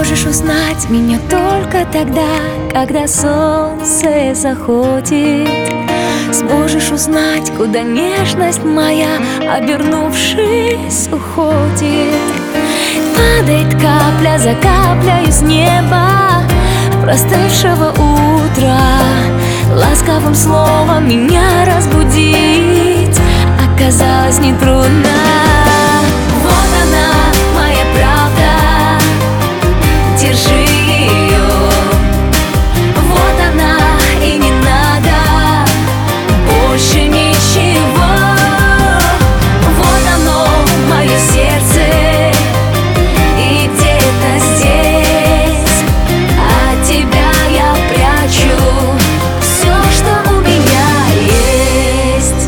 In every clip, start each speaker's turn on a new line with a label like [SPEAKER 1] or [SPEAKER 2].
[SPEAKER 1] Сможешь узнать меня только тогда, когда солнце заходит. Сможешь узнать, куда нежность моя, обернувшись, уходит. Падает капля за каплей с неба простывшего утра. Ласковым словом меня разбудить оказалось нетрудно. Вот она, моя правда, держи ее. Вот она, и не надо больше ничего. Вот оно, мое сердце, и где-то здесь от тебя я прячу все, что у меня есть.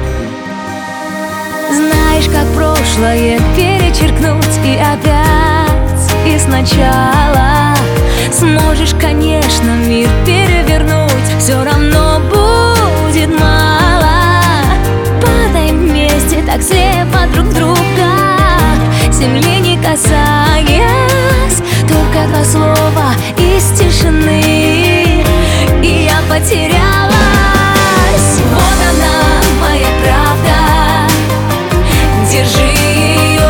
[SPEAKER 1] Знаешь, как прошлое перечеркнуть и опять, и сначала. Сможешь, конечно, мир перевернуть, все равно будет мало. Падаем вместе, так слепо друг друга, земли не касаясь. Только два слова из тишины, и я потерялась. Вот она, моя правда, держи ее.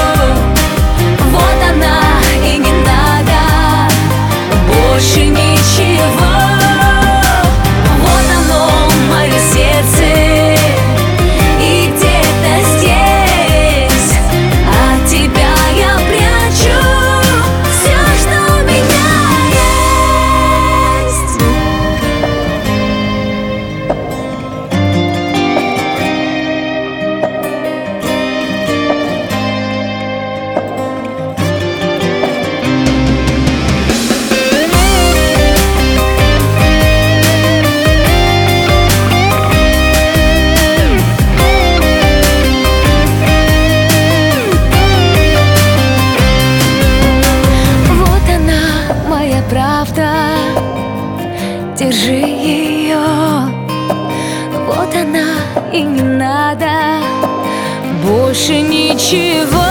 [SPEAKER 1] Вот она, и не надо больше ничего. Вот оно, мое сердце, и где-то здесь от тебя я прячу все, что у меня есть. Правда, держи ее. Вот она, и не надо больше ничего.